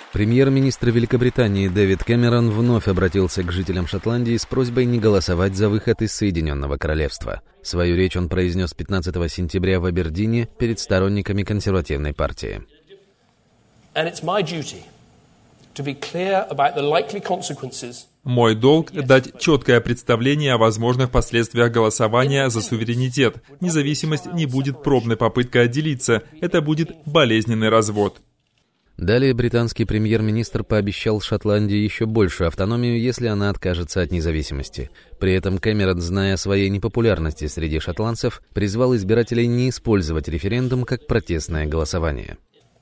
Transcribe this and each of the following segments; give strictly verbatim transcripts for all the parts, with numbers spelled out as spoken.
Премьер-министр Великобритании Дэвид Кэмерон вновь обратился к жителям Шотландии с просьбой не голосовать за выход из Соединенного Королевства. Свою речь он произнес пятнадцатого сентября в Абердине перед сторонниками консервативной партии. Мой долг — дать четкое представление о возможных последствиях голосования за суверенитет. Независимость не будет пробной попыткой отделиться, это будет болезненный развод. Далее британский премьер-министр пообещал Шотландии еще большую автономию, если она откажется от независимости. При этом Кэмерон, зная о своей непопулярности среди шотландцев, призвал избирателей не использовать референдум как протестное голосование.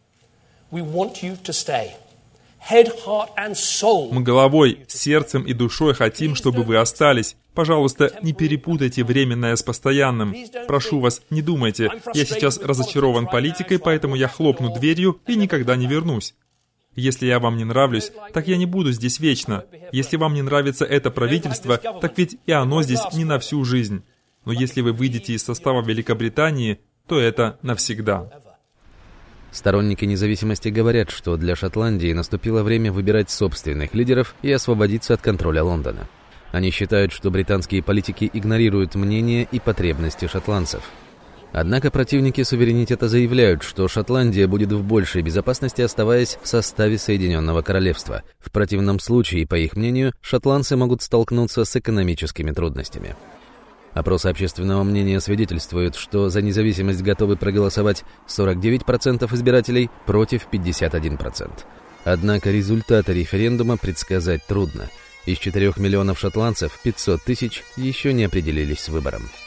Мы головой, сердцем и душой хотим, чтобы вы остались. Пожалуйста, не перепутайте временное с постоянным. Прошу вас, не думайте, я сейчас разочарован политикой, поэтому я хлопну дверью и никогда не вернусь. Если я вам не нравлюсь, так я не буду здесь вечно. Если вам не нравится это правительство, так ведь и оно здесь не на всю жизнь. Но если вы выйдете из состава Великобритании, то это навсегда. Сторонники независимости говорят, что для Шотландии наступило время выбирать собственных лидеров и освободиться от контроля Лондона. Они считают, что британские политики игнорируют мнения и потребности шотландцев. Однако противники суверенитета заявляют, что Шотландия будет в большей безопасности, оставаясь в составе Соединенного Королевства. В противном случае, по их мнению, шотландцы могут столкнуться с экономическими трудностями. Опросы общественного мнения свидетельствуют, что за независимость готовы проголосовать сорок девять процентов избирателей против пятьдесят один процент. Однако результаты референдума предсказать трудно. Из четырёх миллионов шотландцев пятьсот тысяч еще не определились с выбором.